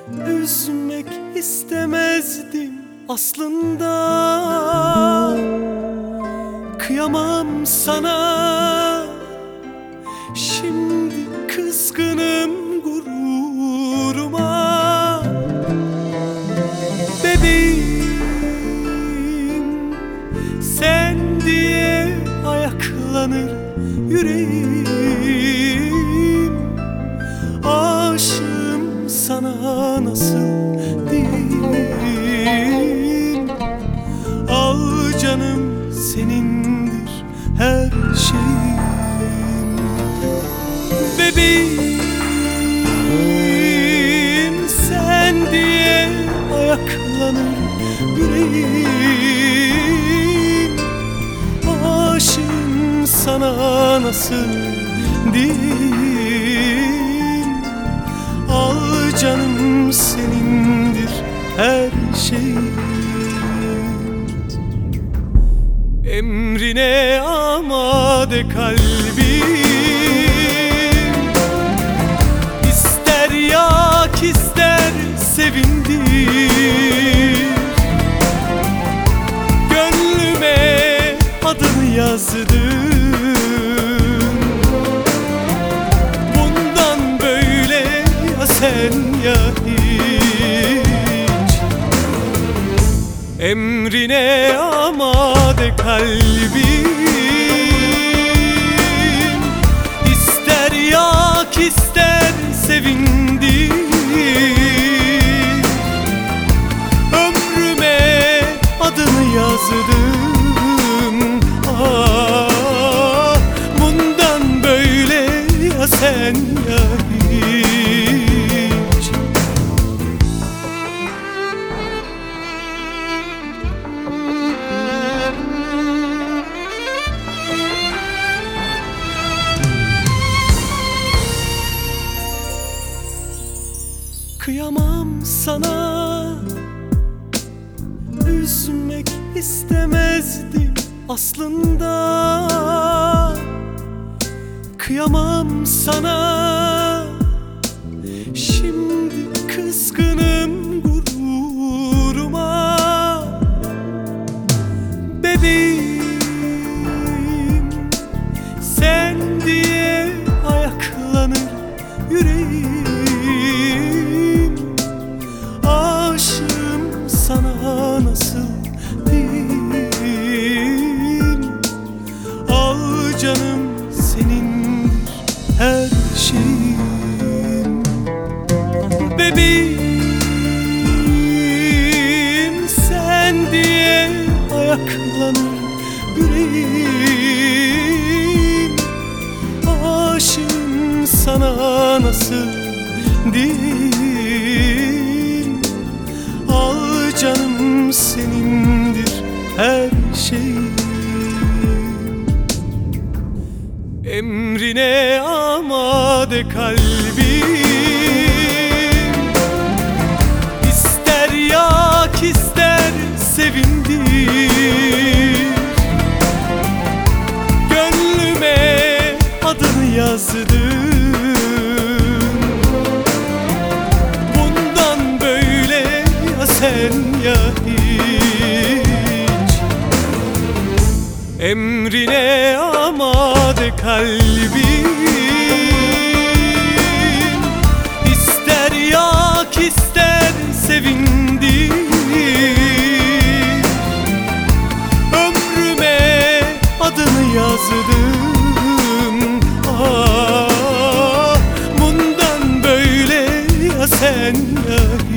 Üzmek istemezdim aslında. Kıyamam sana, şimdi kızgınım gururuma. Bebeğim, sen diye ayaklanır yüreğim. Aşığım sana nasıl diyeyim? Al canım, senindir her şeyim. Bebeğim, sen diye ayaklanır yüreğim. Aşığım sana nasıl diyeyim? Al canım, senindir her şeyim. Emrine amade kalbim, İster yak ister sevindir. Gönlüme adını yazdım, bundan böyle ya sen ya hiç. Emrine amade kalbim, İster yak ister sevindir. Ömrüme adını yazdım, ah, bundan böyle ya sen ya hiç. Kıyamam sana, üzmek istemezdim aslında. Kıyamam sana, şimdi kızgınım gururuma. Bebeğim, sen diye ayaklanır yüreğim. Aşığım sana nasıl diyeyim? Al canım, senindir her şeyim. Bebeğim, sen diye ayaklanır yüreğim. Aşığım sana nasıl diyeyim? Al canım, senindir her şeyim. Emrine amade kalbim, İster yak ister sevindir. Gönlüme adını yazdım, bundan böyle ya sen ya hiç. Emrine amade kalbim, İster yak ister sevindir. Ömrüme adını yazdım, ah, bundan böyle ya sen ya hiç.